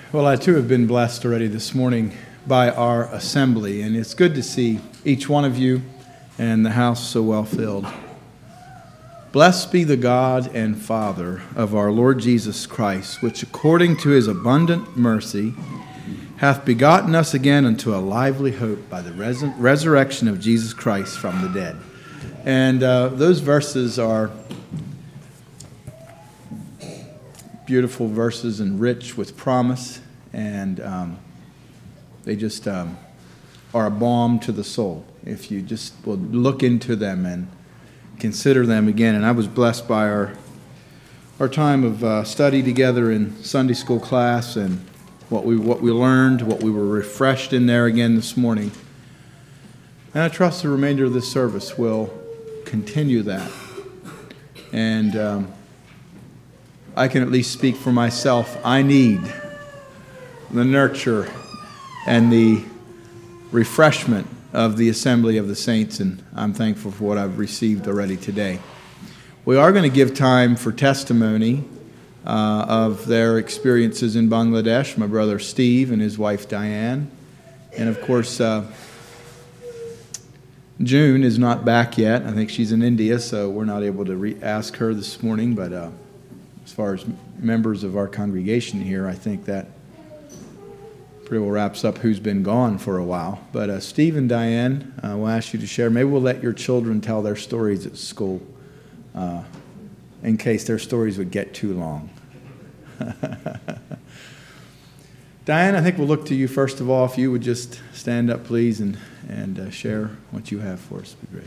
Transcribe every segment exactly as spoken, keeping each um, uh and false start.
Well, I too have been blessed already this morning by our assembly, and it's good to see each one of you and the house so well filled. Blessed be the God and Father of our Lord Jesus Christ, which according to his abundant mercy hath begotten us again unto a lively hope by the res- resurrection of Jesus Christ from the dead. And uh, those verses are beautiful verses and rich with promise, and um, they just um, are a balm to the soul if you just will look into them and consider them again. And I was blessed by our our time of uh, study together in Sunday school class, and what we what we learned, what we were refreshed in there again this morning. And I trust the remainder of this service will continue that. And um, I can at least speak for myself. I need the nurture and the refreshment of the assembly of the saints, and I'm thankful for what I've received already today. We are going to give time for testimony uh, of their experiences in Bangladesh, my brother Steve and his wife Diane. And of course, uh, June is not back yet. I think she's in India, so we're not able to re- ask her this morning, but uh, as far as members of our congregation here, I think that pretty well wraps up who's been gone for a while. But uh, Steve and Diane, uh, we'll ask you to share. Maybe we'll let your children tell their stories at school uh, in case their stories would get too long. Diane, I think we'll look to you first of all. If you would just stand up, please, and, and uh, share what you have for us. It'd be great.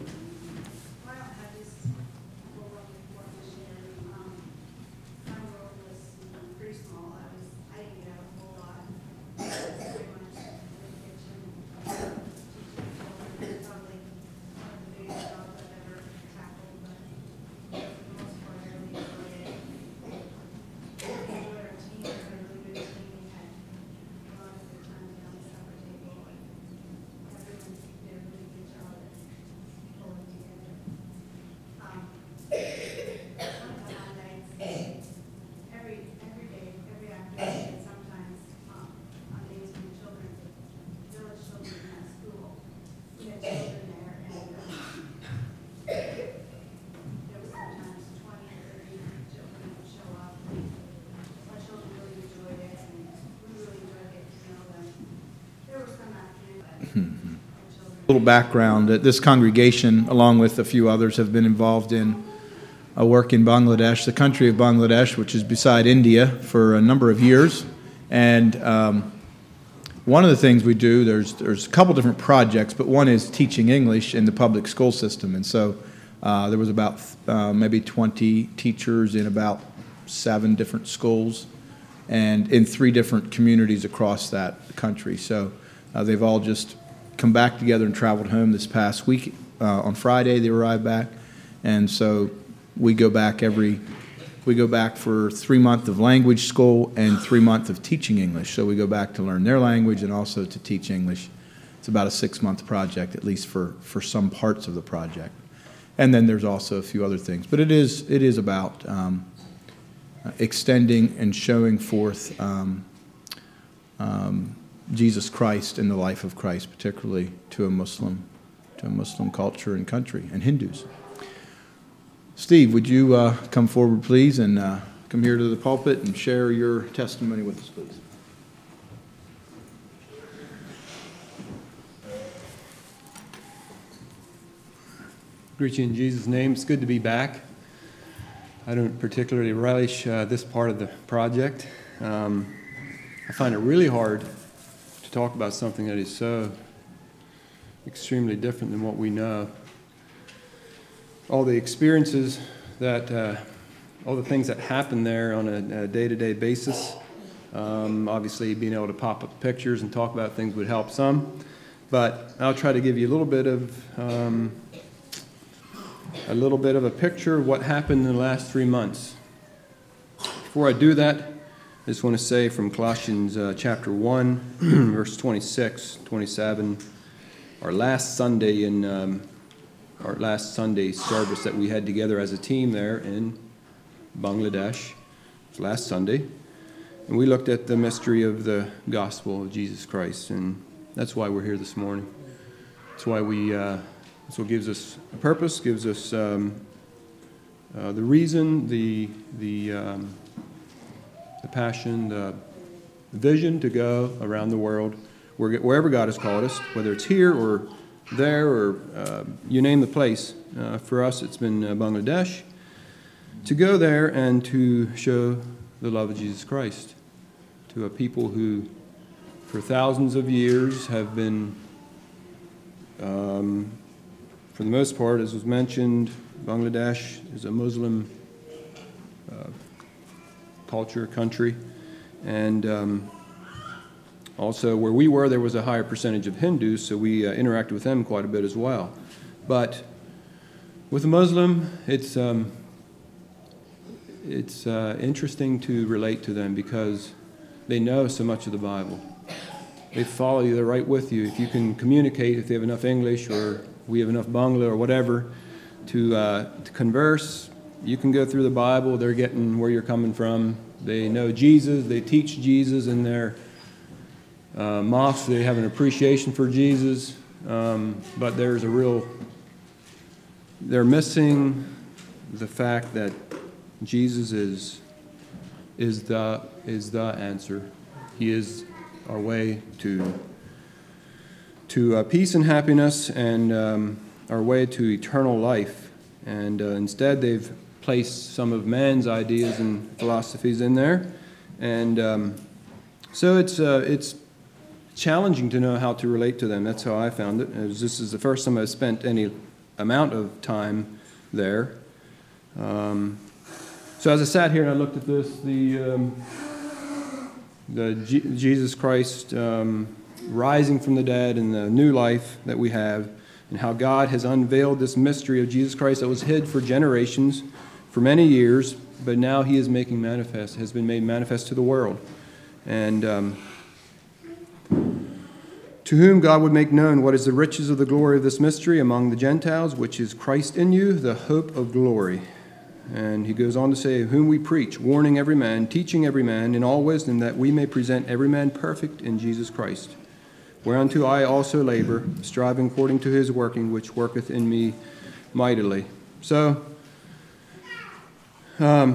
A little background that this congregation, along with a few others, have been involved in a work in Bangladesh, the country of Bangladesh, which is beside India, for a number of years. And um, one of the things we do, there's there's a couple different projects, but one is teaching English in the public school system. And so uh, there was about uh, maybe twenty teachers in about seven different schools and in three different communities across that country. So uh, they've all just come back together and traveled home this past week. Uh, on Friday, they arrived back, and so we go back every we go back for three months of language school and three months of teaching English. So we go back to learn their language and also to teach English. It's about a six-month project, at least for, for some parts of the project, and then there's also a few other things. But it is it is about um, extending and showing forth Um, um, Jesus Christ and the life of Christ, particularly to a Muslim, to a Muslim culture and country, and Hindus. Steve, would you uh, come forward, please, and uh, come here to the pulpit and share your testimony with us, please? Greet you in Jesus' name. It's good to be back. I don't particularly relish uh, this part of the project. Um, I find it really hard talk about something that is so extremely different than what we know. All the experiences that, uh, all the things that happen there on a, a day-to-day basis, um, obviously being able to pop up pictures and talk about things would help some, but I'll try to give you a little bit of um, a little bit of a picture of what happened in the last three months. Before I do that, I just want to say from Colossians uh, chapter one, verse twenty-six, twenty-seven, our last Sunday in um, our last Sunday service that we had together as a team there in Bangladesh, last Sunday, And we looked at the mystery of the gospel of Jesus Christ, and that's why we're here this morning. That's why we, uh, that's what gives us a purpose, gives us um, uh, the reason, the, the, um, the passion, the vision to go around the world, wherever God has called us, whether it's here or there or uh, you name the place. Uh, for us, it's been uh, Bangladesh. To go there and to show the love of Jesus Christ to a people who, for thousands of years, have been, um, for the most part, as was mentioned, Bangladesh is a Muslim uh, culture, country, and um, also where we were, there was a higher percentage of Hindus, so we uh, interacted with them quite a bit as well. But with a Muslim, it's um, it's uh, interesting to relate to them because they know so much of the Bible. They follow you, they're right with you. If you can communicate, if they have enough English or we have enough Bangla or whatever to, uh, to converse, you can go through the Bible, they're getting where you're coming from. They know Jesus, they teach Jesus in their uh, mosques, they have an appreciation for Jesus, um, but there's a real, they're missing the fact that Jesus is is the is the answer. He is our way to to uh, peace and happiness, and um, our way to eternal life. And uh, instead, they've placed some of man's ideas and philosophies in there, and um, so it's uh, it's challenging to know how to relate to them. That's how I found it. As this is the first time I've spent any amount of time there. Um, So as I sat here and I looked at this, the um, the G- Jesus Christ um, rising from the dead and the new life that we have, and how God has unveiled this mystery of Jesus Christ that was hid for generations, for many years, but now He is making manifest, has been made manifest to the world, and um, to whom God would make known what is the riches of the glory of this mystery among the Gentiles, which is Christ in you, the hope of glory. And he goes on to say, whom we preach, warning every man, teaching every man in all wisdom, that we may present every man perfect in Jesus Christ. Whereunto I also labor, striving according to his working, which worketh in me mightily. So, um,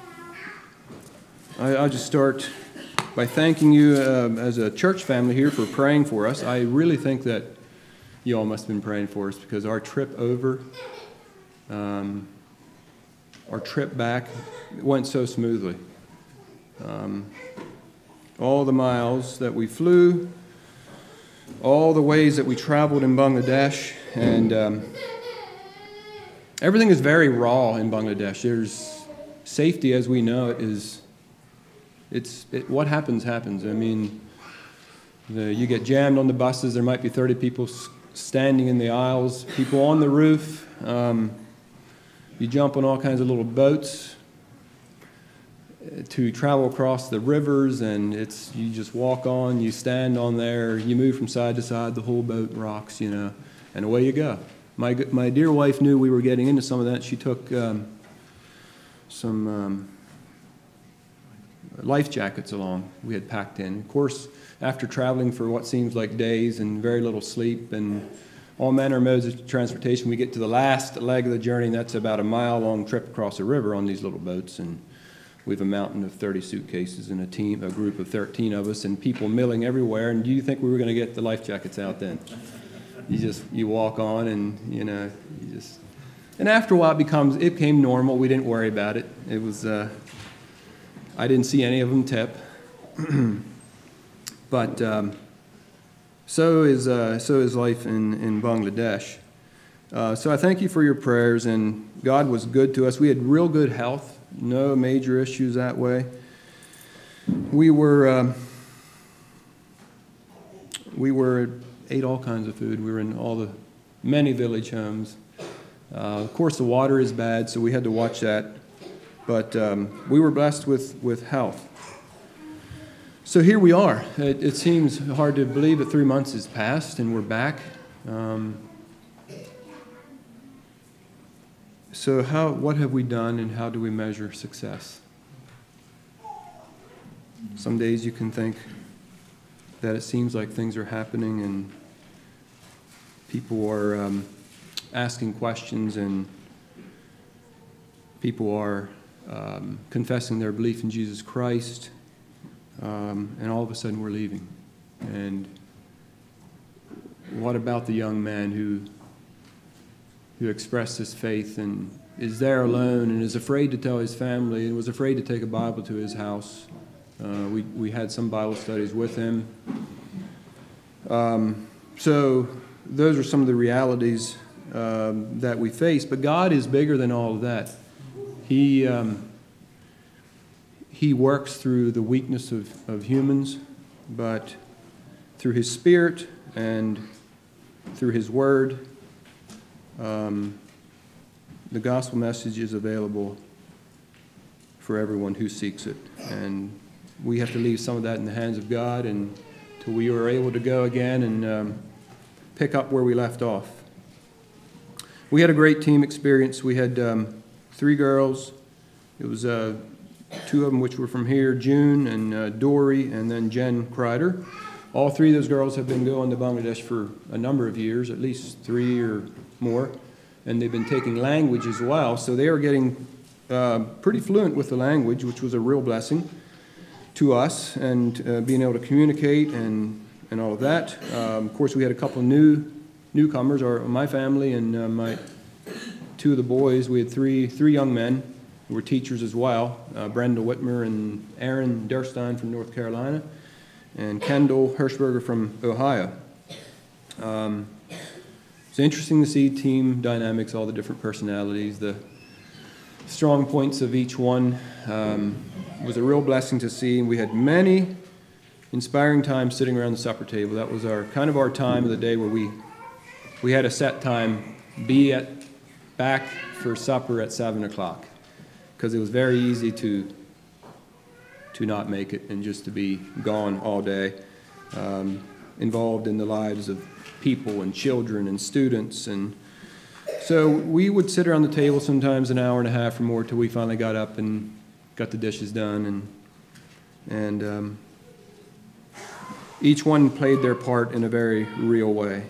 I, I'll just start by thanking you uh, as a church family here for praying for us. I really think that you all must have been praying for us because our trip over... Um, Our trip back went so smoothly. Um, all the miles that we flew, all the ways that we traveled in Bangladesh, and um, everything is very raw in Bangladesh. There's safety, as we know it, is it's it, what happens happens. I mean, the, you get jammed on the buses. There might be thirty people standing in the aisles, people on the roof. Um, You jump on all kinds of little boats to travel across the rivers, and it's you just walk on, you stand on there, you move from side to side, the whole boat rocks, you know, and away you go. My my dear wife knew we were getting into some of that. She took um, some um, life jackets along we had packed in. Of course, after traveling for what seems like days and very little sleep and all manner of modes of transportation, we get to the last leg of the journey, and that's about a mile-long trip across a river on these little boats, and we have a mountain of thirty suitcases and a team, a group of thirteen of us, and people milling everywhere. And do you think we were going to get the life jackets out then? You just you walk on, and you know, you just. And after a while, it becomes it became normal. We didn't worry about it. It was. Uh, I didn't see any of them tip, but. Um, So is uh, so is life in in Bangladesh. Uh, so I thank you for your prayers, and God was good to us. We had real good health, no major issues that way. We were um, we were ate all kinds of food. We were in all the many village homes. Uh, of course, the water is bad, so we had to watch that. But um, we were blessed with with health. So here we are. It, it seems hard to believe that three months has passed and we're back. Um, so how? What have we done, and how do we measure success? Some days you can think that it seems like things are happening and people are um, asking questions and people are um, confessing their belief in Jesus Christ, um, and all of a sudden we're leaving. And what about the young man who who expressed his faith and is there alone and is afraid to tell his family and was afraid to take a Bible to his house? Uh, we, we had some Bible studies with him. Um, so those are some of the realities um, that we face. But God is bigger than all of that. He, um, he works through the weakness of, of humans, but through His Spirit and through His Word, um, the gospel message is available for everyone who seeks it. And we have to leave some of that in the hands of God until we are able to go again and um, pick up where we left off. We had a great team experience. We had um, three girls. It was uh, two of them which were from here, June and uh, Dory, and then Jen Kreider. All three of those girls have been going to Bangladesh for a number of years, at least three or more, and they've been taking language as well. So they are getting uh, pretty fluent with the language, which was a real blessing to us, and uh, being able to communicate and, and all of that. Um, of course, we had a couple of new newcomers, our, my family and uh, my two of the boys. We had three three young men who were teachers as well, uh, Brenda Whitmer and Aaron Derstein from North Carolina, and Kendall Hirschberger from Ohio. Um, it's interesting to see team dynamics, all the different personalities, the strong points of each one. Um, it was a real blessing to see. We had many inspiring times sitting around the supper table. That was our kind of our time of the day where we we had a set time, be at back for supper at seven o'clock, because it was very easy to to not make it and just to be gone all day, um, involved in the lives of people and children and students. And so we would sit around the table sometimes an hour and a half or more till we finally got up and got the dishes done. And and um, each one played their part in a very real way.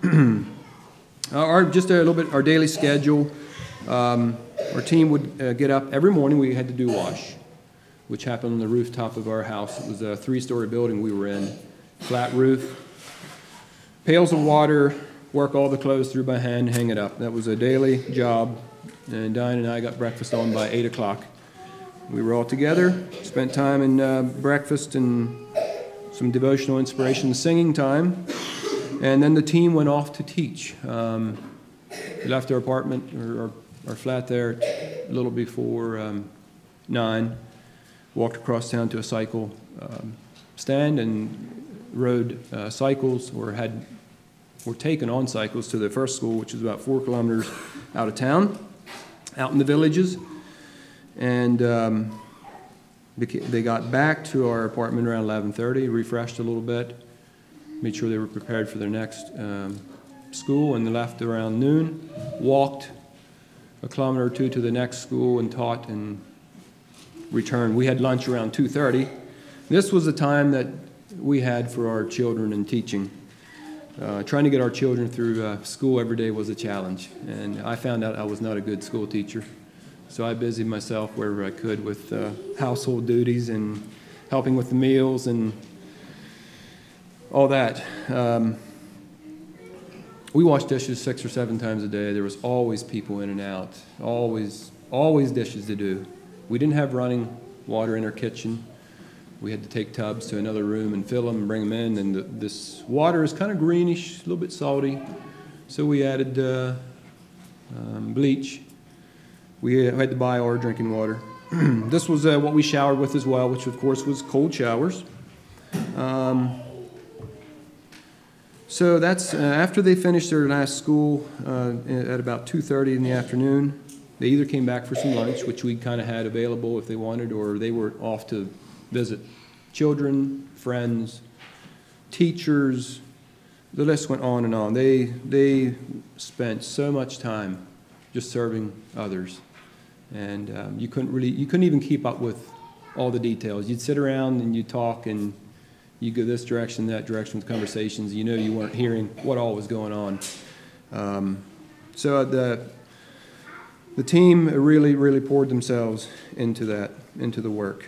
our Just a little bit, our daily schedule. Um, our team would uh, get up every morning. We had to do wash, which happened on the rooftop of our house. It was a three-story building we were in, flat roof, pails of water, work all the clothes through by hand, hang it up. That was a daily job, and Diane and I got breakfast on by eight o'clock. We were all together, spent time in uh, breakfast and some devotional inspiration, singing time, and then the team went off to teach. Um, we left our apartment, or our, our flat there, a little before um, nine. Walked across town to a cycle um, stand and rode uh, cycles, or had were taken on cycles to the first school, which is about four kilometers out of town, out in the villages. And um, they got back to our apartment around eleven thirty, refreshed a little bit, made sure they were prepared for their next um, school, and they left around noon, walked a kilometer or two to the next school and taught and returned. We had lunch around two thirty. This was the time that we had for our children and teaching. Uh, trying to get our children through uh, school every day was a challenge, and I found out I was not a good school teacher. So I busied myself wherever I could with uh, household duties and helping with the meals and all that. Um, we washed dishes six or seven times a day. There was always people in and out, always, always dishes to do. We didn't have running water in our kitchen. We had to take tubs to another room and fill them and bring them in. And the, this water is kind of greenish, a little bit salty. So we added uh, um, bleach. We had to buy our drinking water. This was uh, what we showered with as well, which of course was cold showers. Um, so that's uh, after they finished their last school uh, at about two thirty in the afternoon. They either came back for some lunch, which we kind of had available if they wanted, or they were off to visit children, friends, teachers. The list went on and on. They they spent so much time just serving others, and um, you couldn't really you couldn't even keep up with all the details. You'd sit around and you'd talk, and you go this direction, that direction with conversations. You know you weren't hearing what all was going on. Um, so the the team really, really poured themselves into that, into the work.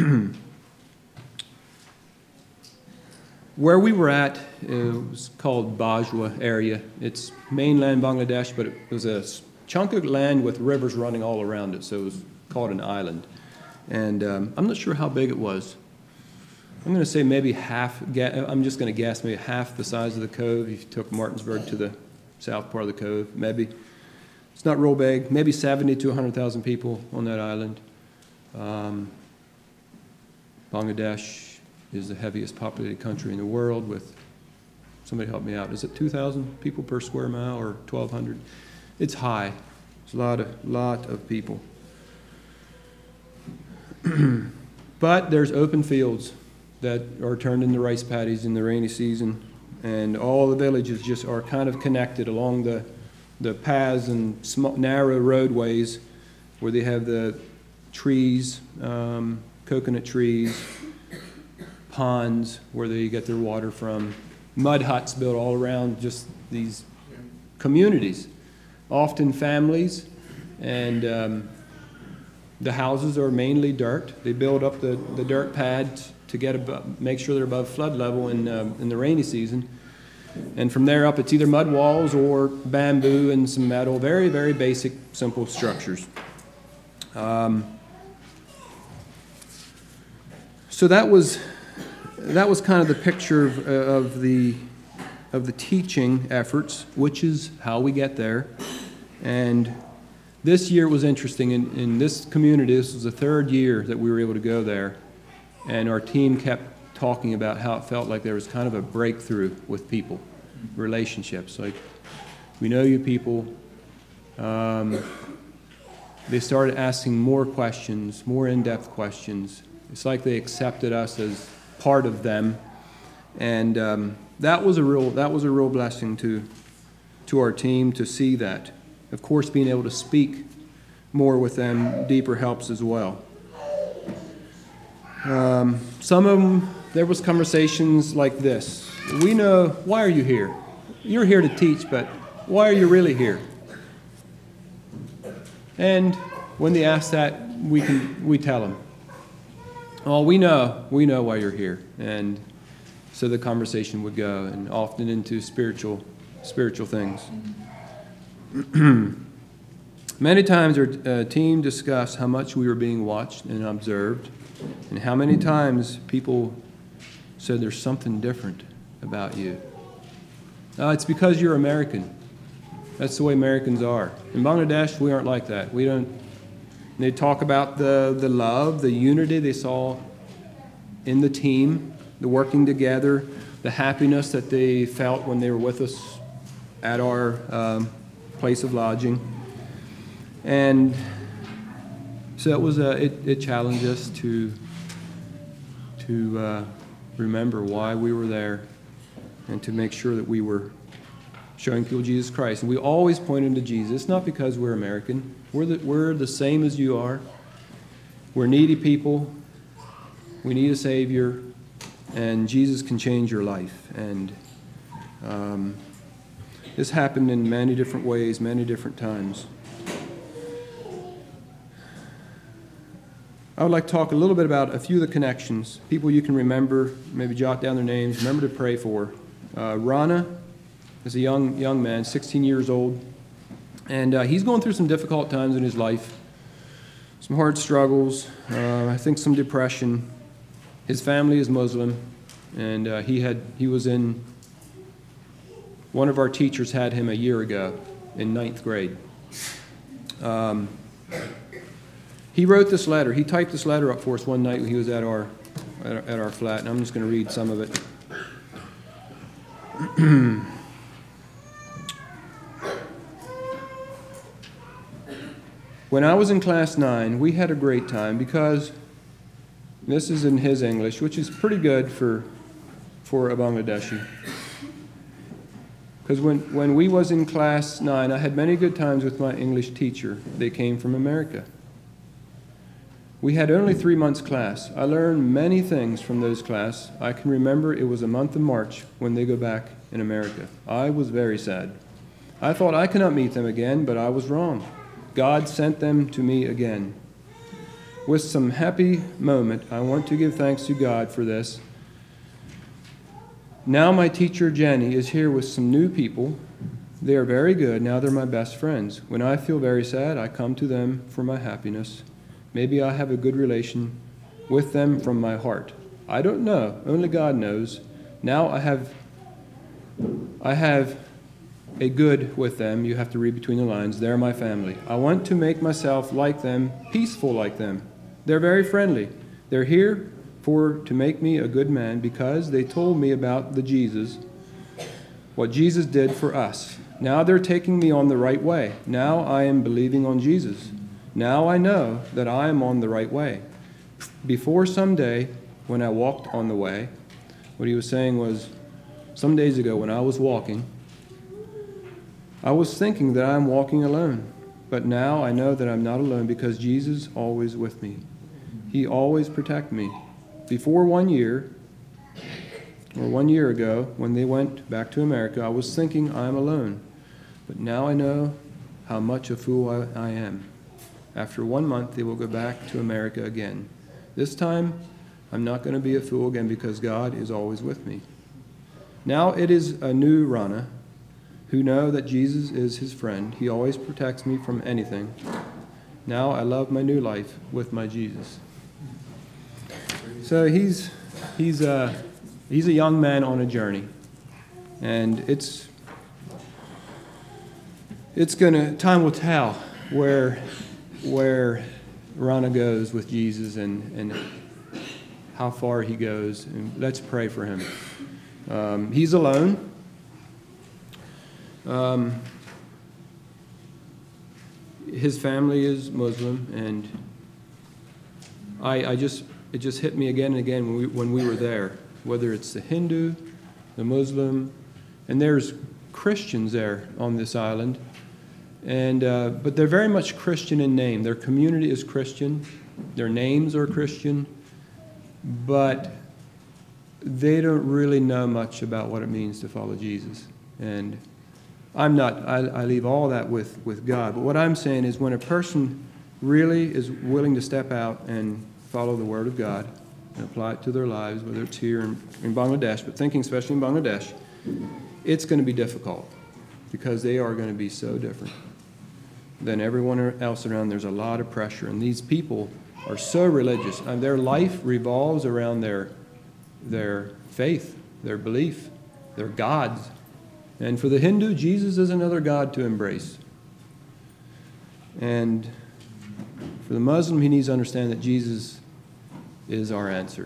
Where we were at, it was called Bajwa area. It's mainland Bangladesh, but it was a chunk of land with rivers running all around it, so it was called an island. And um, I'm not sure how big it was. I'm going to say maybe half, I'm just going to guess, maybe half the size of the cove if you took Martinsburg to the south part of the cove, maybe. It's not real big, maybe seventy to one hundred thousand people on that island. Um, Bangladesh is the heaviest populated country in the world with, somebody help me out, is it two thousand people per square mile or twelve hundred? It's high. It's a lot of, lot of people. But there's open fields that are turned into rice paddies in the rainy season, and all the villages just are kind of connected along the, the paths and small, narrow roadways where they have the trees, um, coconut trees, ponds where they get their water from, mud huts built all around just these communities, often families, and um, the houses are mainly dirt. They build up the, the dirt pads to get above, make sure they're above flood level in, um, in the rainy season. And from there up, it's either mud walls or bamboo and some metal, very, very basic, simple structures. Um, so that was that was kind of the picture of, uh, of the of the teaching efforts, which is how we get there. And this year was interesting. In, in this community, this was the third year that we were able to go there. And our team kept talking about how it felt like there was kind of a breakthrough with people, relationships. Like, we know you people. Um, they started asking more questions, more in-depth questions. It's like they accepted us as part of them. And um, that was a real that was a real blessing to to our team to see that. Of course, being able to speak more with them deeper helps as well. Um, some of them, there was conversations like this. We know, why are you here? You're here to teach, but why are you really here? And when they ask that, we can we tell them, oh, we know, we know why you're here. And so the conversation would go, and often into spiritual, spiritual things. Many times our uh, team discussed how much we were being watched and observed, and how many times people said there's something different about you. Uh, it's because you're American. That's the way Americans are. In Bangladesh, we aren't like that. We don't. They talk about the, the love, the unity they saw in the team, the working together, the happiness that they felt when they were with us at our um, place of lodging. And so it was a, it, it challenged us to to uh, remember why we were there and to make sure that we were showing people Jesus Christ. And we always pointed to Jesus, not because we're American. We're the, we're the same as you are. We're needy people. We need a Savior, and Jesus can change your life. And um, this happened in many different ways, many different times. I would like to talk a little bit about a few of the connections, people you can remember, maybe jot down their names, remember to pray for. Uh, Rana is a young young man, sixteen years old, and uh, he's going through some difficult times in his life, some hard struggles, uh, I think some depression. His family is Muslim, and uh, he had he was in, one of our teachers had him a year ago in ninth grade. Um, He wrote this letter. He typed this letter up for us one night when he was at our at our, at our flat, and I'm just going to read some of it. When I was in class nine, we had a great time because, this is in his English, which is pretty good for for a Bangladeshi. Because when, when we was in class nine, I had many good times with my English teacher. They came from America. We had only three months class. I learned many things from those class. I can remember it was a month of March when they go back in America. I was very sad. I thought I could not meet them again, but I was wrong. God sent them to me again. With some happy moment, I want to give thanks to God for this. Now my teacher, Jenny, is here with some new people. They are very good. Now they're my best friends. When I feel very sad, I come to them for my happiness. Maybe I have a good relation with them from my heart. I don't know. Only God knows. Now I have, I have a good with them. You have to read between the lines. They're my family. I want to make myself like them, peaceful like them. They're very friendly. They're here for to make me a good man because they told me about the Jesus, what Jesus did for us. Now they're taking me on the right way. Now I am believing on Jesus. Now I know that I am on the right way. Before someday, when I walked on the way, what he was saying was, some days ago when I was walking, I was thinking that I'm walking alone. But now I know that I'm not alone because Jesus is always with me. He always protects me. Before one year, or one year ago, when they went back to America, I was thinking I'm alone. But now I know how much a fool I, I am. After one month, they will go back to America again. This time, I'm not going to be a fool again because God is always with me. Now it is a new Rana who know that Jesus is his friend. He always protects me from anything. Now I love my new life with my Jesus. So he's he's a he's a young man on a journey, and it's it's gonna time will tell where where Rana goes with Jesus and and how far he goes. And let's pray for him. Um, he's alone. Um, his family is Muslim, and I, I just it just hit me again and again when we, when we were there, whether it's the Hindu, the Muslim, and there's Christians there on this island, and uh, but they're very much Christian in name. Their community is Christian, their names are Christian, but they don't really know much about what it means to follow Jesus. And I'm not, I, I leave all that with, with God. But what I'm saying is when a person really is willing to step out and follow the Word of God and apply it to their lives, whether it's here in, in Bangladesh, but thinking especially in Bangladesh, it's going to be difficult because they are going to be so different than everyone else around. There's a lot of pressure. And these people are so religious. And their life revolves around their, their faith, their belief, their gods. And for the Hindu, Jesus is another God to embrace. And for the Muslim, he needs to understand that Jesus is our answer.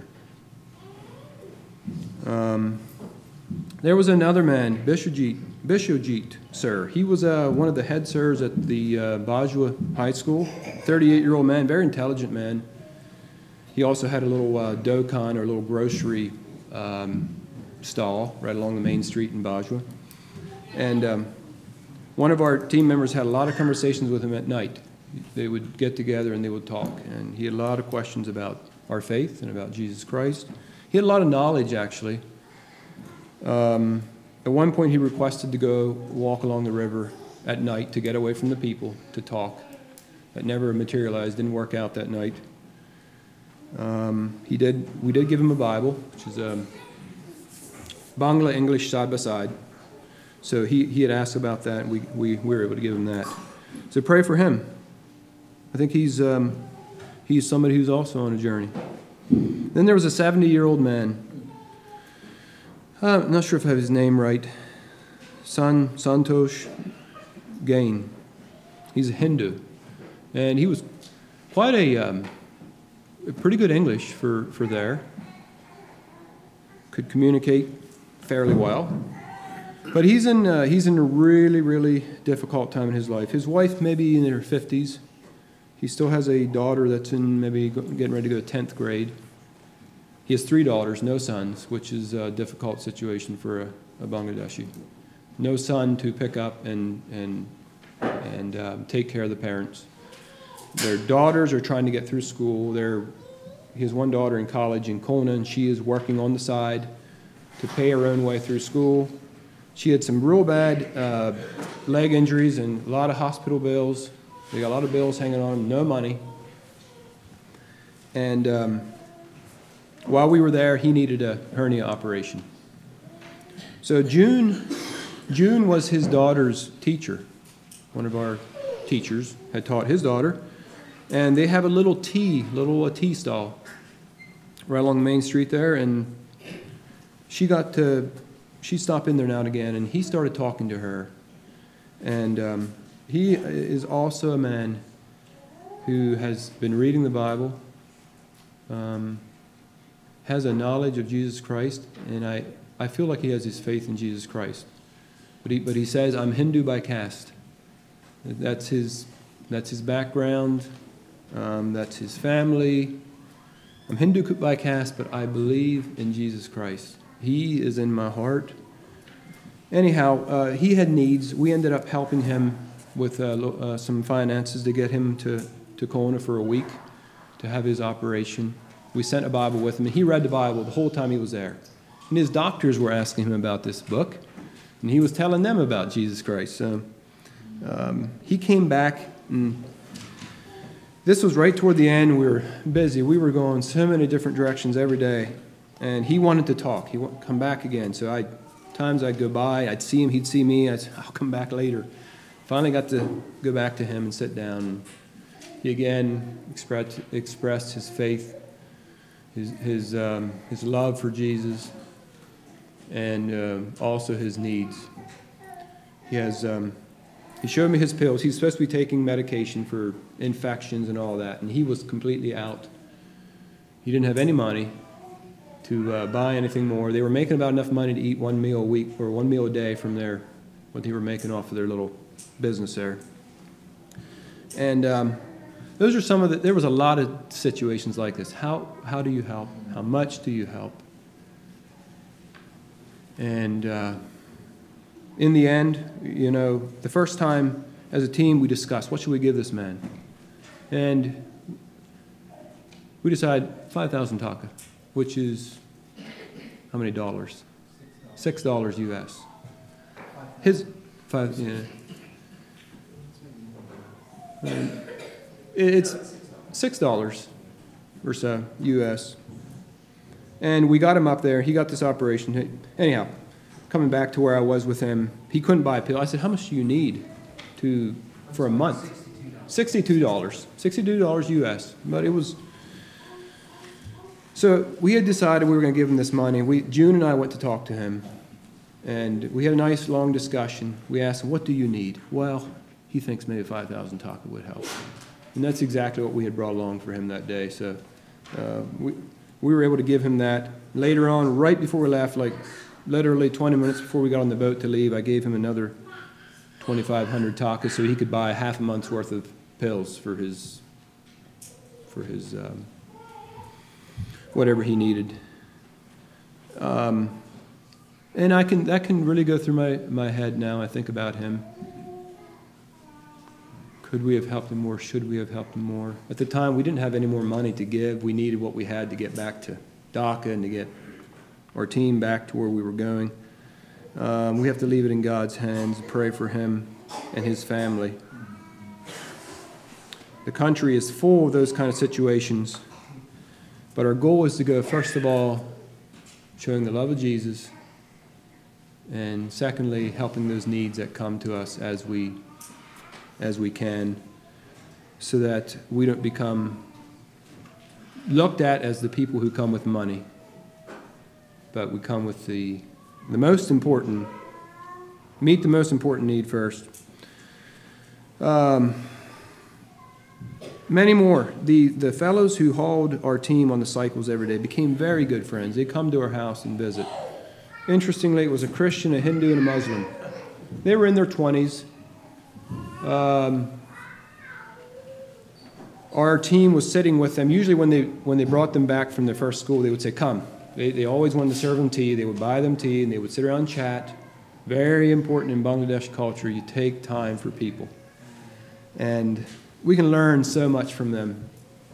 Um, there was another man, Bishojit, Bishojit, sir. He was uh, one of the head sirs at the uh, Bajwa High School, thirty-eight-year-old man, very intelligent man. He also had a little uh, dokan, or a little grocery um, stall right along the main street in Bajwa. And um, one of our team members had a lot of conversations with him at night. They would get together and they would talk. And he had a lot of questions about our faith and about Jesus Christ. He had a lot of knowledge, actually. Um, at one point, he requested to go walk along the river at night to get away from the people, to talk. That never materialized, didn't work out that night. Um, he did. We did give him a Bible, which is um, Bangla, English side by side. So he, he had asked about that, and we, we, we were able to give him that. So pray for him. I think he's um, he's somebody who's also on a journey. Then there was a seventy-year-old man. Uh, I'm not sure if I have his name right. San Santosh Gain. He's a Hindu. And he was quite a, um, a pretty good English for, for there. Could communicate fairly well. But he's in uh, he's in a really, really difficult time in his life. His wife may be in her fifties. He still has a daughter that's in maybe getting ready to go to tenth grade. He has three daughters, no sons, which is a difficult situation for a, a Bangladeshi. No son to pick up and and and um, take care of the parents. their daughters are trying to get through school. They're, he has one daughter in college in Kona, and she is working on the side to pay her own way through school. She had some real bad uh, leg injuries and a lot of hospital bills. They got a lot of bills hanging on them, no money. And um, while we were there, he needed a hernia operation. So June, June was his daughter's teacher. One of our teachers had taught his daughter. And they have a little tea, little a tea stall right along Main Street there. And she got to, she stopped in there now and again, and he started talking to her. And um, he is also a man who has been reading the Bible, um, has a knowledge of Jesus Christ, and I, I feel like he has his faith in Jesus Christ. But he, but he says, I'm Hindu by caste. That's his, that's his background. Um, that's his family. I'm Hindu by caste, but I believe in Jesus Christ. He is in my heart. Anyhow, uh, he had needs. We ended up helping him with uh, uh, some finances to get him to, to Kona for a week to have his operation. We sent a Bible with him, and he read the Bible the whole time he was there. And his doctors were asking him about this book, and he was telling them about Jesus Christ. So um, he came back, and this was right toward the end. We were busy. We were going so many different directions every day, and he wanted to talk. He wanted to come back again. So I, times I'd go by, I'd see him, he'd see me. I'd say, I'll come back later. Finally got to go back to him and sit down. And he again expressed, expressed his faith, his his um, his love for Jesus, and uh, also his needs. He has um, he showed me his pills. He's supposed to be taking medication for infections and all that, and he was completely out. He didn't have any money to uh, buy anything more. They were making about enough money to eat one meal a week or one meal a day from their what they were making off of their little business there. And um, those are some of the, there was a lot of situations like this. How how do you help? How much do you help? And uh, in the end, you know, the first time as a team we discussed, what should we give this man? And we decided five thousand taka, which is how many dollars? six dollars U S. His, five, yeah. Um, it's six dollars or so U S. And we got him up there. He got this operation. Anyhow, coming back to where I was with him, he couldn't buy a pill. I said, how much do you need to for a month? sixty-two dollars. sixty-two dollars U S. But it was... So we had decided we were going to give him this money. We, June and I went to talk to him. And we had a nice long discussion. We asked him, what do you need? Well, he thinks maybe five thousand taka would help. And that's exactly what we had brought along for him that day. So uh, we, we were able to give him that. Later on, right before we left, like literally twenty minutes before we got on the boat to leave, I gave him another twenty-five hundred taka so he could buy half a month's worth of pills for his, for his um, whatever he needed. Um, and I can that can really go through my, my head now. I think about him. Could we have helped him more? Should we have helped him more? At the time, we didn't have any more money to give. We needed what we had to get back to Dhaka and to get our team back to where we were going. Um, we have to leave it in God's hands, pray for him and his family. The country is full of those kind of situations. But our goal is to go, first of all, showing the love of Jesus, and secondly, helping those needs that come to us as we as we can, so that we don't become looked at as the people who come with money, but we come with the the most important, meet the most important need first. Um, many more. The, the fellows who hauled our team on the cycles every day became very good friends. They come to our house and visit. Interestingly, it was a Christian, a Hindu, and a Muslim. They were in their twenties. Um, our team was sitting with them. Usually when they when they brought them back from their first school, they would say, come. They, they always wanted to serve them tea. They would buy them tea, and they would sit around and chat. Very important in Bangladesh culture, you take time for people. And we can learn so much from them.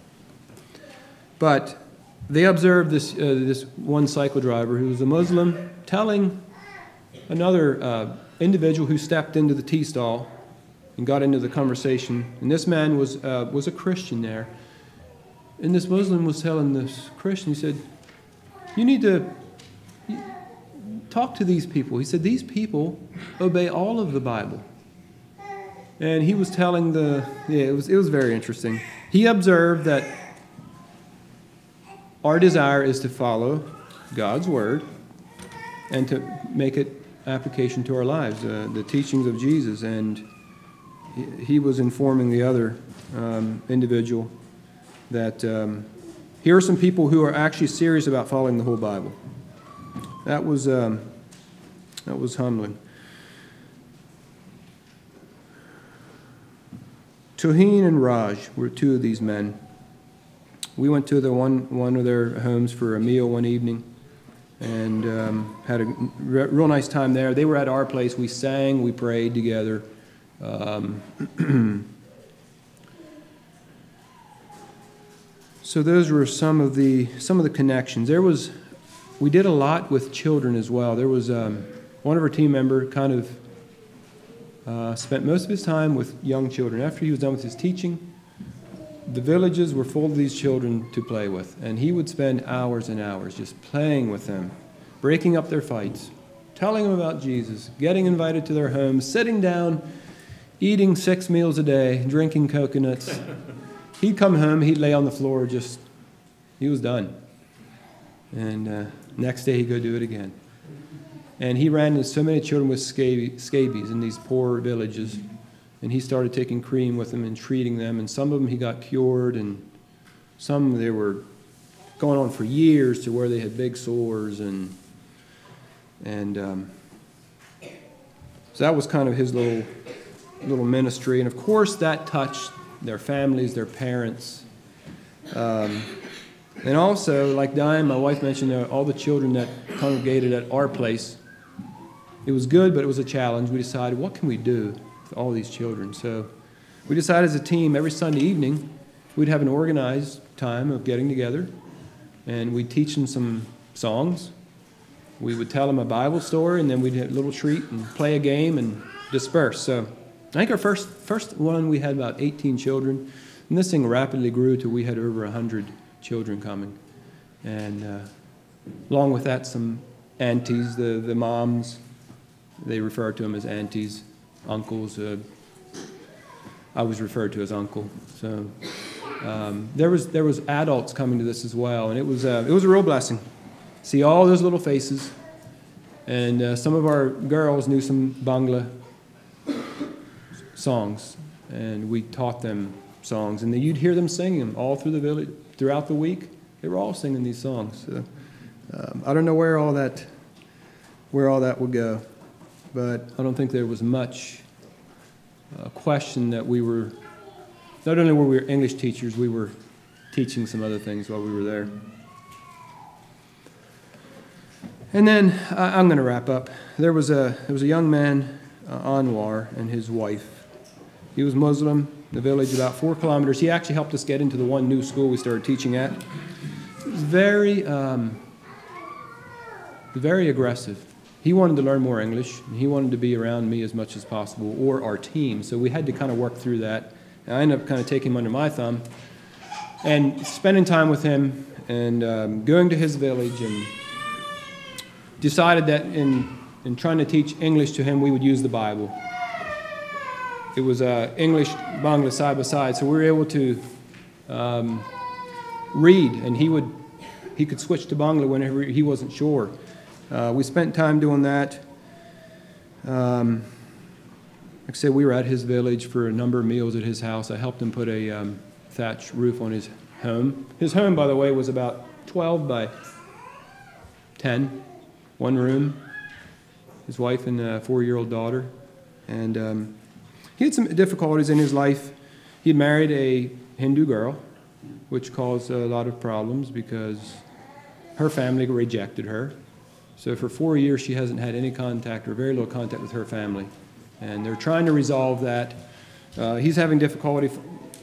But they observed this, uh, this one cycle driver who was a Muslim telling another uh, individual who stepped into the tea stall and got into the conversation. And this man was, uh, was a Christian there. And this Muslim was telling this Christian, he said, you need to talk to these people. He said, these people obey all of the Bible. And he was telling the, yeah, it was, it was very interesting. He observed that our desire is to follow God's Word and to make it application to our lives, uh, the teachings of Jesus. And he was informing the other um, individual that um, here are some people who are actually serious about following the whole Bible. That was um, that was humbling. Tuhin and Raj were two of these men. We went to the one one of their homes for a meal one evening, and um, had a re- real nice time there. They were at our place. We sang, we prayed together. Um, so those were some of the some of the connections. There was, we did a lot with children as well. There was um, one of our team member kind of uh, spent most of his time with young children. After he was done with his teaching, the villages were full of these children to play with, and he would spend hours and hours just playing with them, breaking up their fights, telling them about Jesus, getting invited to their homes, sitting down, eating six meals a day, drinking coconuts. He'd come home, he'd lay on the floor, just, he was done. And uh, next day he'd go do it again. And he ran into so many children with scabies in these poor villages. And he started taking cream with them and treating them. And some of them he got cured, and some they were going on for years to where they had big sores. And, and um, so that was kind of his little little ministry. And of course that touched their families, their parents. Um, and also, like Diane, my wife mentioned, uh, all the children that congregated at our place. It was good, but it was a challenge. We decided, what can we do with all these children? So we decided as a team, every Sunday evening, we'd have an organized time of getting together, and we'd teach them some songs. We would tell them a Bible story, and then we'd have a little treat and play a game and disperse. So I think our first first one, we had about eighteen children, and this thing rapidly grew till we had over one hundred children coming. And uh, along with that, some aunties, the, the moms, they refer to them as aunties, uncles. Uh, I was referred to as uncle. So um, there was there was adults coming to this as well, and it was uh, it was a real blessing. See all those little faces, and uh, some of our girls knew some Bangla songs, and we taught them songs, and then you'd hear them singing them all through the village throughout the week. They were all singing these songs. So, um, I don't know where all that where all that would go, but I don't think there was much uh, question that we were not only were we English teachers, we were teaching some other things while we were there. And then I, I'm going to wrap up. There was a there was a young man, uh, Anwar, and his wife. He was Muslim, the village about four kilometers. He actually helped us get into the one new school we started teaching at. Very, um, very aggressive. He wanted to learn more English, and he wanted to be around me as much as possible, or our team. So we had to kind of work through that. And I ended up kind of taking him under my thumb and spending time with him and um, going to his village, and decided that in, in trying to teach English to him, we would use the Bible. It was uh, English, Bangla side by side, so we were able to um, read, and he would he could switch to Bangla whenever he wasn't sure. Uh, we spent time doing that. Um, like I said, we were at his village for a number of meals at his house. I helped him put a um, thatched roof on his home. His home, by the way, was about twelve by ten, one room. His wife and a four-year-old daughter, and um, he had some difficulties in his life. He had married a Hindu girl, which caused a lot of problems because her family rejected her. So for four years, she hasn't had any contact or very little contact with her family. And they're trying to resolve that. Uh, he's having difficulty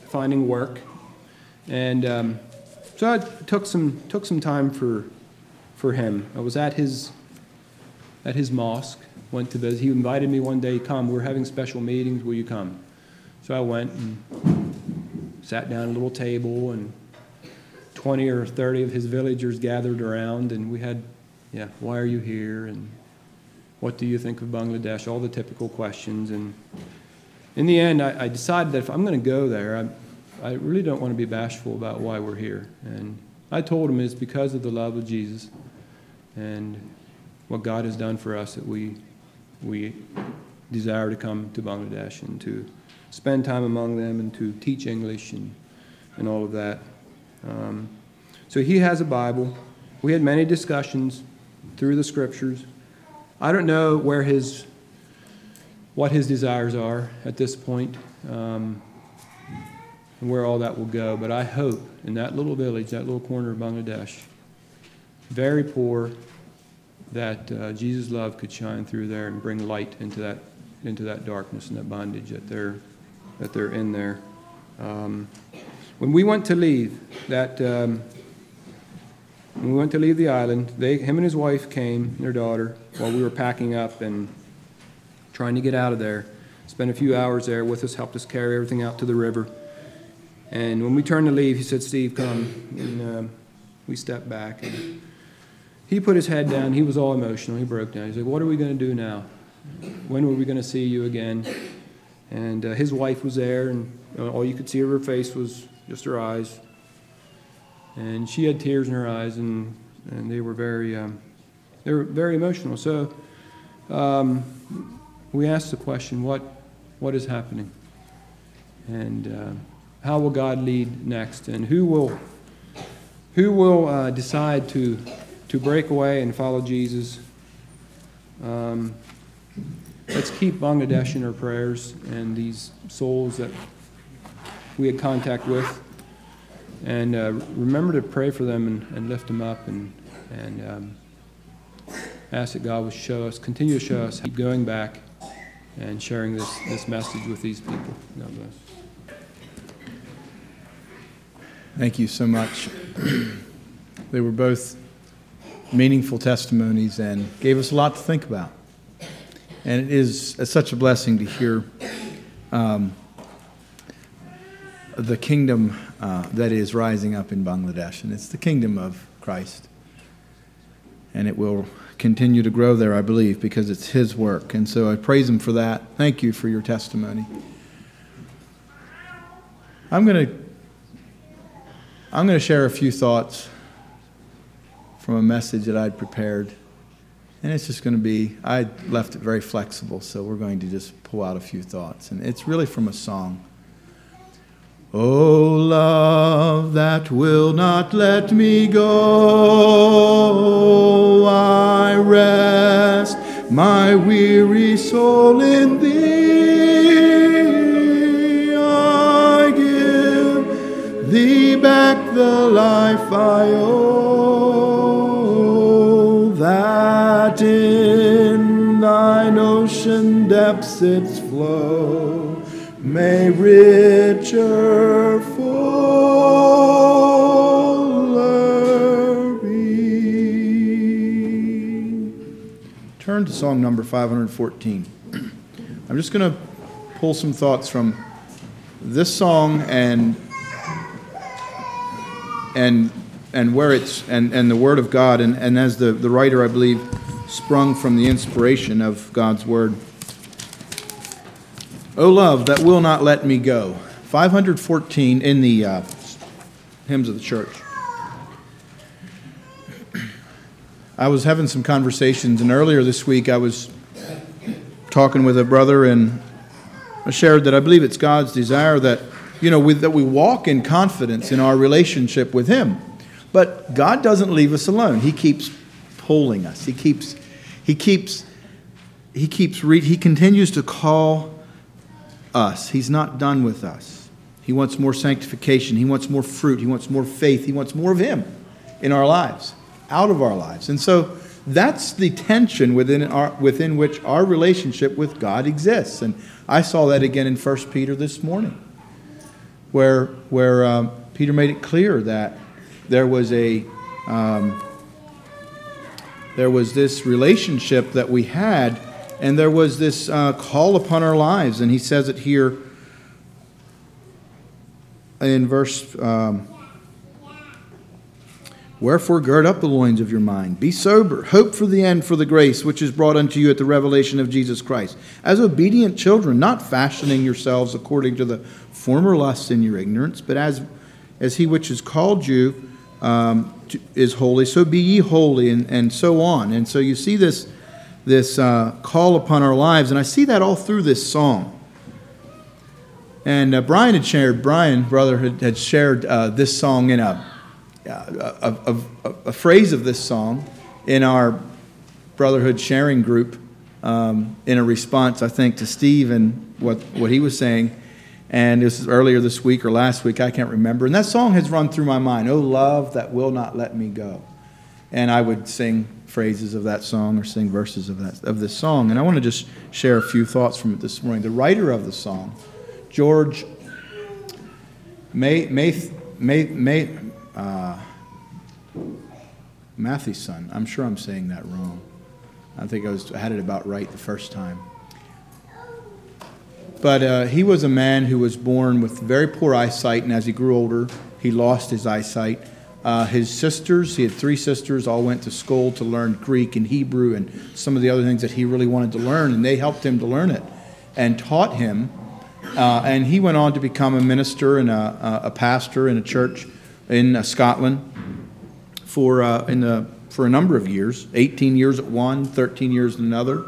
finding work. And um, so I took some took some time for for him. I was at his at his mosque, went to visit. He invited me one day, come, we're having special meetings, will you come? So I went and sat down at a little table, and twenty or thirty of his villagers gathered around, and we had, yeah, why are you here? And what do you think of Bangladesh? All the typical questions. And in the end, I, I decided that if I'm going to go there, I, I really don't want to be bashful about why we're here. And I told him it's because of the love of Jesus and what God has done for us that we we desire to come to Bangladesh and to spend time among them and to teach English and, and all of that. Um, so he has a Bible. We had many discussions through the scriptures. I don't know where his what his desires are at this point, um, and where all that will go. But I hope in that little village, that little corner of Bangladesh, very poor, that uh, Jesus' love could shine through there and bring light into that into that darkness and that bondage that they're that they're in there. Um, when we went to leave that, um, when we went to leave the island, they, him and his wife came, and their daughter, while we were packing up and trying to get out of there. Spent a few hours there with us, helped us carry everything out to the river. And when we turned to leave, he said, "Steve, come." And um, we stepped back. And he put his head down. He was all emotional. He broke down. He's like, "What are we going to do now? When are we going to see you again?" And uh, his wife was there, and uh, all you could see of her face was just her eyes. And she had tears in her eyes, and, and they were very um, they were very emotional. So um, we asked the question, what what is happening? And uh, how will God lead next? And who will who will uh, decide to to break away and follow Jesus? Um, let's keep Bangladesh in our prayers and these souls that we had contact with. And uh, remember to pray for them and, and lift them up and, and um, ask that God will show us, continue to show us, keep going back and sharing this, this message with these people. God bless. Thank you so much. They were both meaningful testimonies and gave us a lot to think about. And it is such a blessing to hear um, the kingdom uh, that is rising up in Bangladesh. And it's the kingdom of Christ. And it will continue to grow there, I believe, because it's His work. And so I praise Him for that. Thank you for your testimony. I'm going to I'm going to share a few thoughts from a message that I'd prepared. And it's just going to be, I left it very flexible, so we're going to just pull out a few thoughts. And it's really from a song. Oh, love that will not let me go, I rest my weary soul in Thee. I give Thee back the life I owe, that in Thine ocean depths its flow may richer, fuller be. Turn to song number five hundred fourteen. I'm just going to pull some thoughts from this song and and and where it's and, and the Word of God, and, and as the, the writer, I believe, sprung from the inspiration of God's Word. O love that will not let me go. five hundred fourteen in the uh, Hymns of the Church. I was having some conversations, and earlier this week I was talking with a brother, and I shared that I believe it's God's desire that, you know, with, that we walk in confidence in our relationship with Him. But God doesn't leave us alone. He keeps pulling us. He keeps, He keeps, He keeps, re- He continues to call us. He's not done with us. He wants more sanctification. He wants more fruit. He wants more faith. He wants more of Him in our lives, out of our lives. And so that's the tension within our within which our relationship with God exists. And I saw that again in First Peter this morning. where where um, Peter made it clear that there was a um, there was this relationship that we had, and there was this uh, call upon our lives. And he says it here in verse, um, wherefore gird up the loins of your mind, be sober, hope for the end for the grace which is brought unto you at the revelation of Jesus Christ, as obedient children, not fashioning yourselves according to the former lusts in your ignorance, but as as he which has called you um, to, is holy, so be ye holy, and, and so on. And so you see this this uh, call upon our lives, and I see that all through this song. And uh, Brian had shared, Brian, brother, had, had shared uh, this song in a a, a, a a phrase of this song in our Brotherhood sharing group um, in a response, I think, to Steve and what, what he was saying. And this is earlier this week or last week, I can't remember. And that song has run through my mind, "Oh, love that will not let me go." And I would sing phrases of that song or sing verses of that of this song. And I want to just share a few thoughts from it this morning. The writer of the song, George May, May, May, May, uh, Matheson. I'm sure I'm saying that wrong. I think I was I had it about right the first time. But uh, he was a man who was born with very poor eyesight, and as he grew older, he lost his eyesight. Uh, his sisters, he had three sisters, all went to school to learn Greek and Hebrew and some of the other things that he really wanted to learn, and they helped him to learn it and taught him. Uh, and he went on to become a minister and a, a pastor in a church in uh, Scotland for uh, in the, for a number of years, eighteen years at one, thirteen years at another.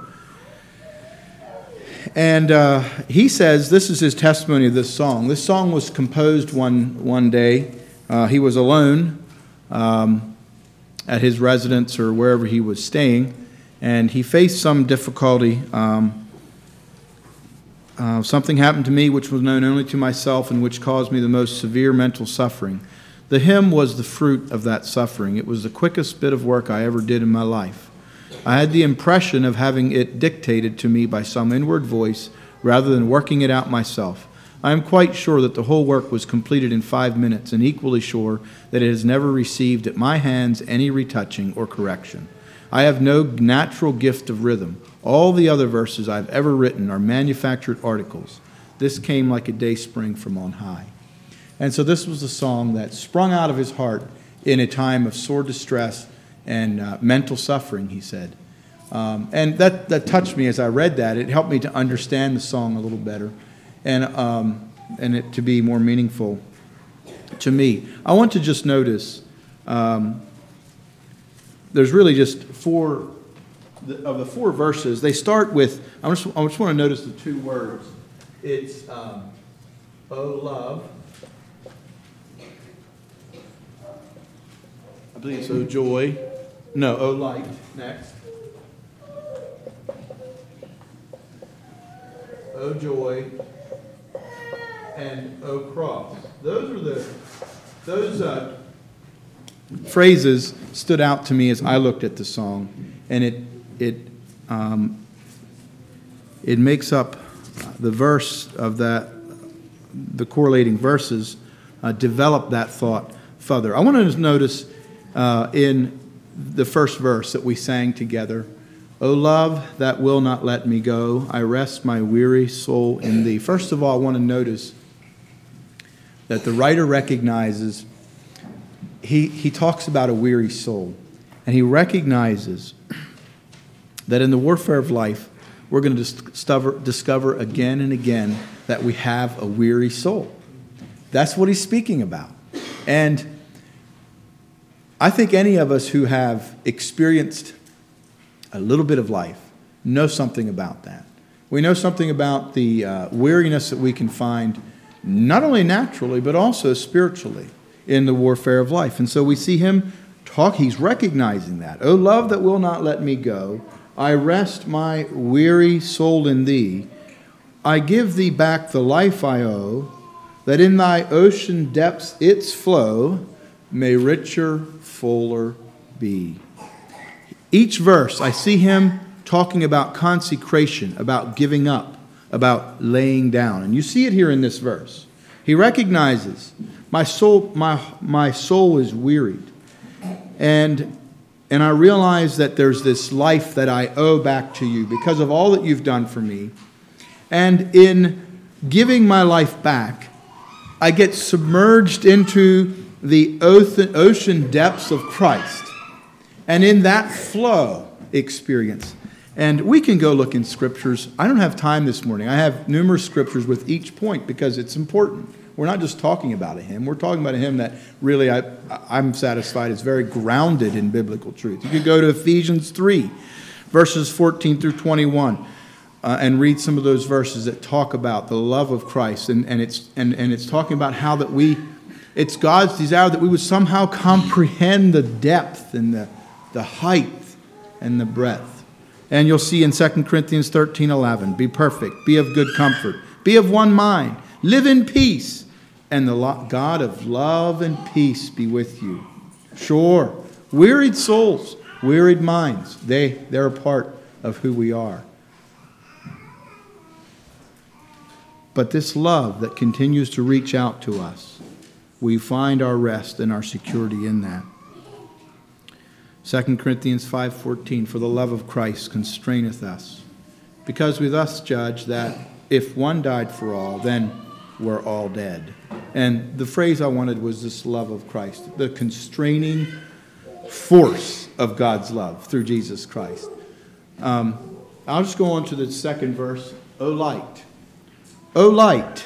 And uh, he says, this is his testimony of this song. This song was composed one one day. Uh, he was alone um, at his residence or wherever he was staying, and he faced some difficulty. Um, uh, something happened to me which was known only to myself and which caused me the most severe mental suffering. The hymn was the fruit of that suffering. It was the quickest bit of work I ever did in my life. I had the impression of having it dictated to me by some inward voice rather than working it out myself. I am quite sure that the whole work was completed in five minutes and equally sure that it has never received at my hands any retouching or correction. I have no natural gift of rhythm. All the other verses I've ever written are manufactured articles. This came like a day spring from on high. And so this was a song that sprung out of his heart in a time of sore distress and uh, mental suffering, he said. Um, and that, that touched me as I read that. It helped me to understand the song a little better and, um, and it to be more meaningful to me. I want to just notice um, there's really just four, of the four verses, they start with, I just, I just want to notice the two words. It's, um, oh, love. I believe it's oh, joy. No, oh, light. Next. Oh, joy. And oh, cross. Those are the, those uh, phrases stood out to me as I looked at the song. And it, it, um, it makes up the verse of that, the correlating verses, uh, develop that thought further. I want to notice uh, in the first verse that we sang together, O love that will not let me go, I rest my weary soul in thee. First of all, I want to notice that the writer recognizes, he, he talks about a weary soul, and he recognizes that in the warfare of life, we're going to discover, discover again and again that we have a weary soul. That's what he's speaking about. And I think any of us who have experienced a little bit of life know something about that. We know something about the uh, weariness that we can find not only naturally but also spiritually in the warfare of life. And so we see him talk, he's recognizing that. O love that will not let me go, I rest my weary soul in thee. I give thee back the life I owe, that in thy ocean depths its flow may richer, fuller be. Each verse, I see him talking about consecration, about giving up, about laying down. And you see it here in this verse. He recognizes, my soul, my, my soul is wearied. And, and I realize that there's this life that I owe back to you because of all that you've done for me. And in giving my life back, I get submerged into the ocean depths of Christ. And in that flow experience. And we can go look in scriptures. I don't have time this morning. I have numerous scriptures with each point because it's important. We're not just talking about a hymn. We're talking about a hymn that really I, I'm satisfied is very grounded in biblical truth. You could go to Ephesians three, verses fourteen through twenty-one, uh, and read some of those verses that talk about the love of Christ. And, and, it's, and, and it's talking about how that we, it's God's desire that we would somehow comprehend the depth and the, the height and the breadth. And you'll see in Second Corinthians thirteen eleven, be perfect, be of good comfort, be of one mind, live in peace, and the God of love and peace be with you. Sure, wearied souls, wearied minds, they, they're a part of who we are. But this love that continues to reach out to us, we find our rest and our security in that. Second Corinthians five fourteen, for the love of Christ constraineth us, because we thus judge that if one died for all, then we're all dead. And the phrase I wanted was this love of Christ, the constraining force of God's love through Jesus Christ. Um, I'll just go on to the second verse. O light, O light,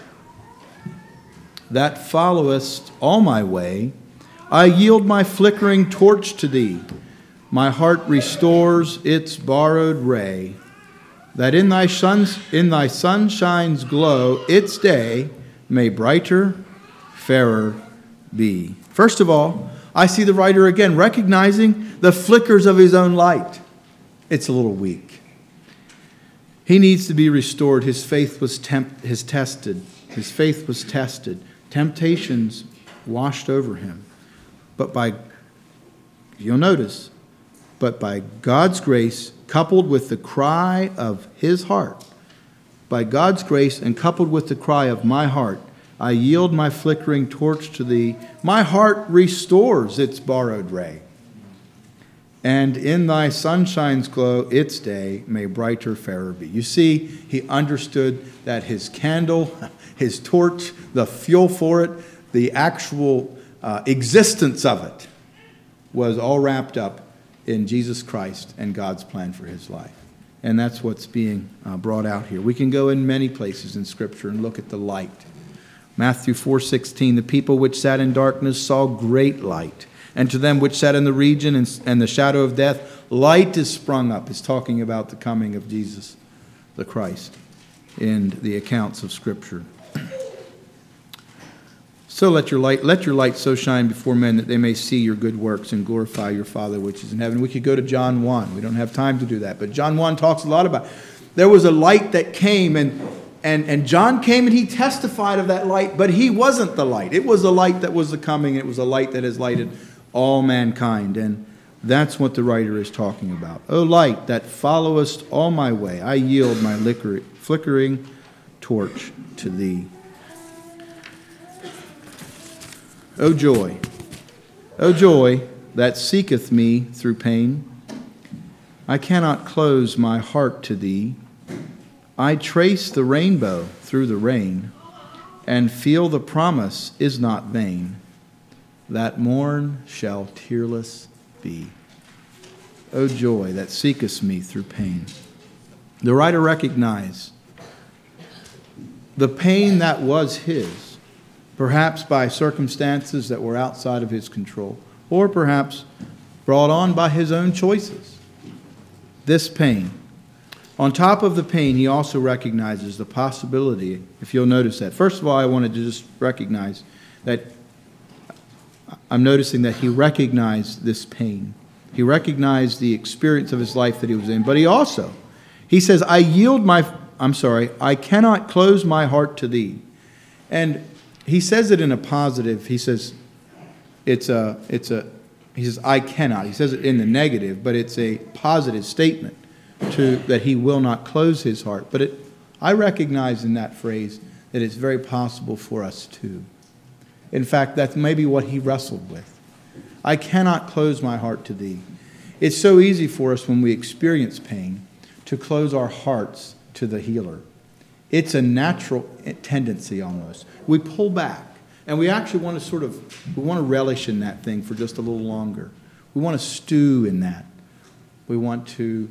that followest all my way, I yield my flickering torch to thee. My heart restores its borrowed ray, that in thy sun's, in thy sunshine's glow its day may brighter, fairer be. First of all, I see the writer again recognizing the flickers of his own light. It's a little weak. He needs to be restored. His faith was temp- his tested. His faith was tested. Temptations washed over him. But by, you'll notice, but by God's grace, coupled with the cry of his heart, by God's grace and coupled with the cry of my heart, I yield my flickering torch to thee. My heart restores its borrowed ray. And in thy sunshine's glow, its day may brighter, fairer be. You see, he understood that his candle, his torch, the fuel for it, the actual uh, existence of it was all wrapped up in Jesus Christ and God's plan for his life. And that's what's being uh, brought out here. We can go in many places in Scripture and look at the light. Matthew four sixteen, the people which sat in darkness saw great light. And to them which sat in the region and, and the shadow of death, light is sprung up. It's talking about the coming of Jesus, the Christ, in the accounts of Scripture. So let your light, let your light so shine before men that they may see your good works and glorify your Father which is in heaven. We could go to John one. We don't have time to do that. But John one talks a lot about it. There was a light that came, and, and, and John came and he testified of that light, but he wasn't the light. It was a light that was the coming. It was a light that has lighted all mankind. And that's what the writer is talking about. O light that followest all my way, I yield my liquor, flickering torch to thee. O joy, O joy that seeketh me through pain, I cannot close my heart to thee. I trace the rainbow through the rain, and feel the promise is not vain, that morn shall tearless be. O joy that seekest me through pain. The writer recognized the pain that was his, perhaps by circumstances that were outside of his control, or perhaps brought on by his own choices. This pain. On top of the pain, he also recognizes the possibility, if you'll notice that. First of all, I wanted to just recognize that I'm noticing that he recognized this pain. He recognized the experience of his life that he was in, but he also, he says, I yield my, I'm sorry, I cannot close my heart to thee. And he says it in a positive. He says, it's a, it's a, he says, I cannot. He says it in the negative, but it's a positive statement to that he will not close his heart. But it, I recognize in that phrase that it's very possible for us too. In fact, that's maybe what he wrestled with. I cannot close my heart to thee. It's so easy for us when we experience pain to close our hearts to the healer. It's a natural tendency almost. We pull back, and we actually want to sort of, we want to relish in that thing for just a little longer. We want to stew in that. We want to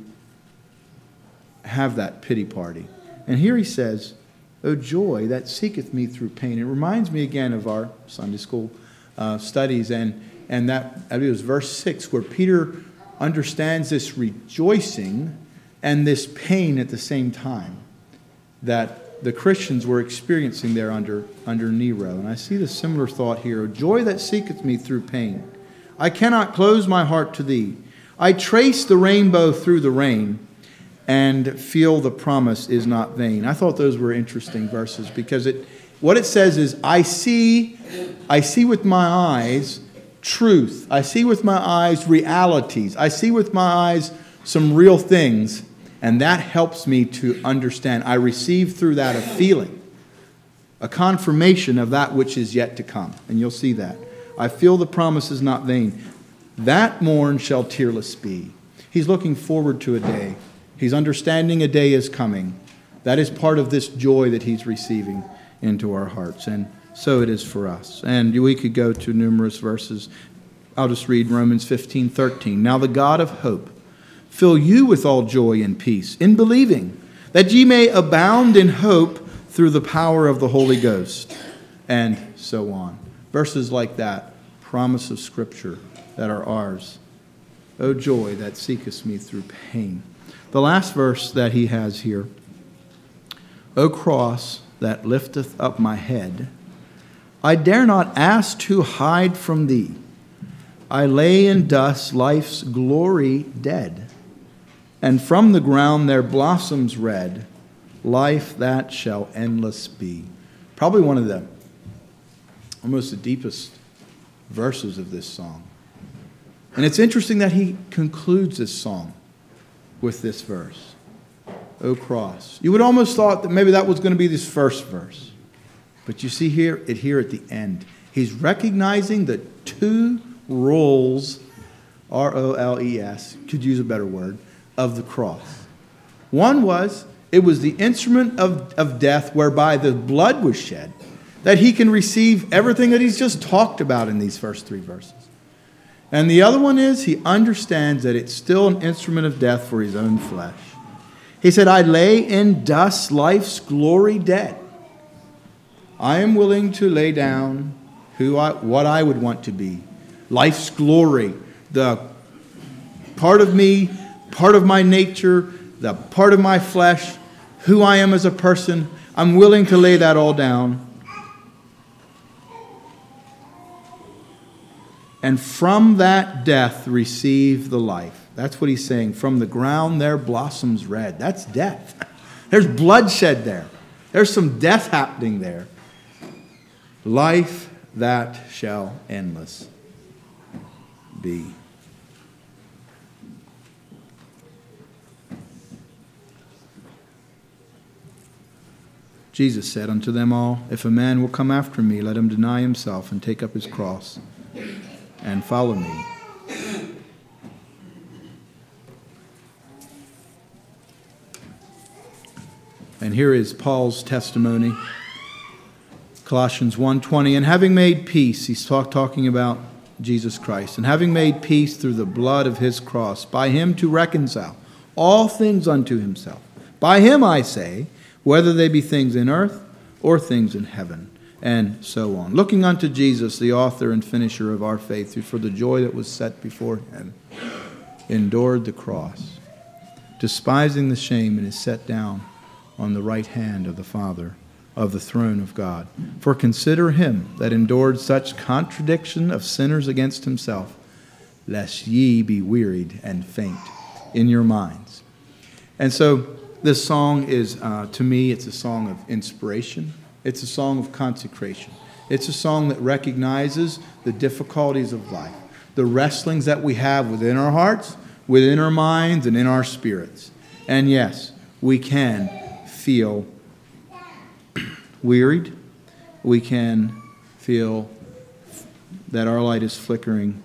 have that pity party. And here he says, O joy that seeketh me through pain. It reminds me again of our Sunday school uh, studies, and, and that, I believe it was verse six, where Peter understands this rejoicing and this pain at the same time that the Christians were experiencing there under, under Nero. And I see the similar thought here. O joy that seeketh me through pain. I cannot close my heart to thee. I trace the rainbow through the rain and feel the promise is not vain. I thought those were interesting verses because it, what it says is, I see, I see with my eyes truth. I see with my eyes realities. I see with my eyes some real things, and that helps me to understand. I receive through that a feeling, a confirmation of that which is yet to come. And you'll see that. I feel the promise is not vain. That morn shall tearless be. He's looking forward to a day. He's understanding a day is coming. That is part of this joy that he's receiving into our hearts. And so it is for us. And we could go to numerous verses. I'll just read Romans fifteen thirteen. Now the God of hope fill you with all joy and peace in believing, that ye may abound in hope through the power of the Holy Ghost. And so on. Verses like that, promise of Scripture that are ours. O joy that seekest me through pain. The last verse that he has here. O cross that lifteth up my head, I dare not ask to hide from thee. I lay in dust life's glory dead, and from the ground there blossoms red, life that shall endless be. Probably one of the almost the deepest verses of this song. And it's interesting that he concludes this song with this verse. O cross. You would almost thought that maybe that was going to be this first verse. But you see here it here at the end. He's recognizing the two roles, R O L E S, could use a better word, of the cross. One was, it was the instrument of, of death whereby the blood was shed, that he can receive everything that he's just talked about in these first three verses. And the other one is, he understands that it's still an instrument of death for his own flesh. He said, I lay in dust life's glory dead. I am willing to lay down who I, what I would want to be. Life's glory, the part of me, part of my nature, the part of my flesh, who I am as a person. I'm willing to lay that all down. And from that death receive the life. That's what he's saying. From the ground there blossoms red. That's death. There's bloodshed there. There's some death happening there. Life that shall endless be. Jesus said unto them all, if a man will come after me, let him deny himself and take up his cross and follow me. And here is Paul's testimony. Colossians one twenty, and having made peace, he's talk, talking about Jesus Christ, and having made peace through the blood of his cross, by him to reconcile all things unto himself. By him, I say, whether they be things in earth or things in heaven, and so on. Looking unto Jesus, the author and finisher of our faith, who for the joy that was set before him endured the cross, despising the shame, and is set down on the right hand of the Father, of the throne of God. For consider him that endured such contradiction of sinners against himself, lest ye be wearied and faint in your minds. And so this song is, uh, to me, it's a song of inspiration. It's a song of consecration. It's a song that recognizes the difficulties of life, the wrestlings that we have within our hearts, within our minds, and in our spirits. And yes, we can feel wearied. We can feel that our light is flickering.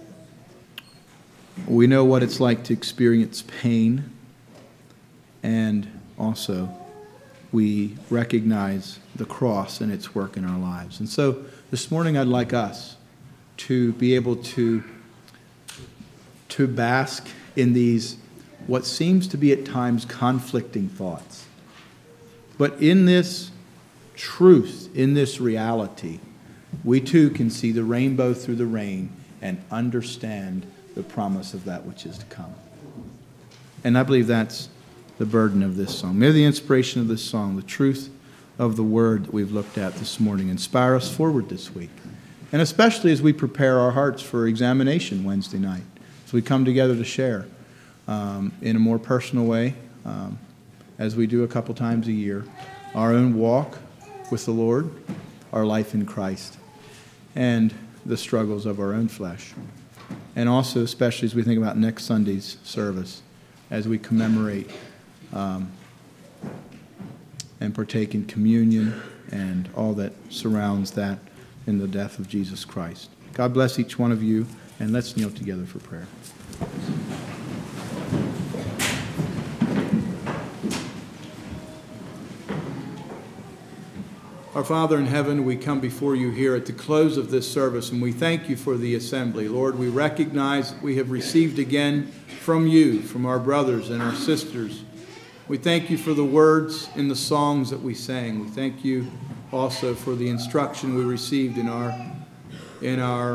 We know what it's like to experience pain, and also we recognize the cross and its work in our lives. And so this morning I'd like us to be able to, to bask in these, what seems to be at times conflicting thoughts. But in this truth, in this reality, we too can see the rainbow through the rain and understand the promise of that which is to come. And I believe that's the burden of this song. May the inspiration of this song, the truth of the word that we've looked at this morning, inspire us forward this week. And especially as we prepare our hearts for examination Wednesday night, as we come together to share um, in a more personal way, um, as we do a couple times a year, our own walk with the Lord, our life in Christ, and the struggles of our own flesh. And also, especially as we think about next Sunday's service, as we commemorate um, and partake in communion and all that surrounds that in the death of Jesus Christ. God bless each one of you, and let's kneel together for prayer. Our Father in heaven, we come before you here at the close of this service, and we thank you for the assembly. Lord, we recognize that we have received again from you, from our brothers and our sisters. We thank you for the words in the songs that we sang. We thank you also for the instruction we received in our, in our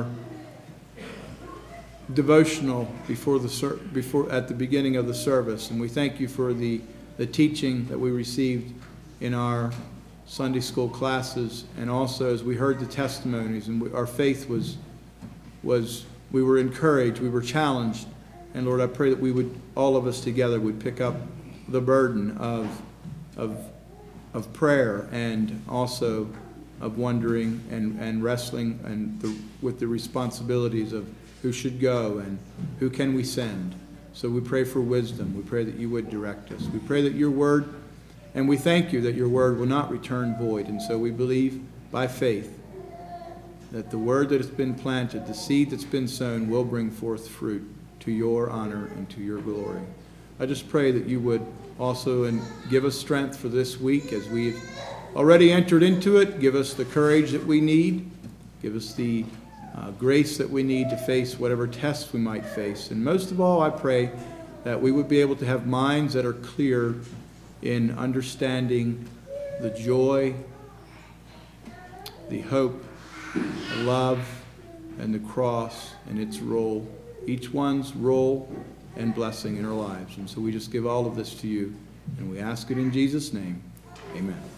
devotional before the before at the beginning of the service. And we thank you for the, the teaching that we received in our Sunday school classes, and also as we heard the testimonies, and we, our faith was, was, we were encouraged, we were challenged. And Lord, I pray that we would, all of us together, would pick up the burden of, of, of prayer, and also of wondering and, and wrestling and the, with the responsibilities of who should go and who can we send. So we pray for wisdom. We pray that you would direct us. We pray that your word, and we thank you that your word will not return void. And so we believe by faith that the word that has been planted, the seed that's been sown, will bring forth fruit to your honor and to your glory. I just pray that you would also and give us strength for this week as we've already entered into it. Give us the courage that we need. Give us the uh, grace that we need to face whatever tests we might face. And most of all, I pray that we would be able to have minds that are clear in understanding the joy, the hope, the love, and the cross and its role, each one's role and blessing in our lives. And so we just give all of this to you, and we ask it in Jesus' name. Amen.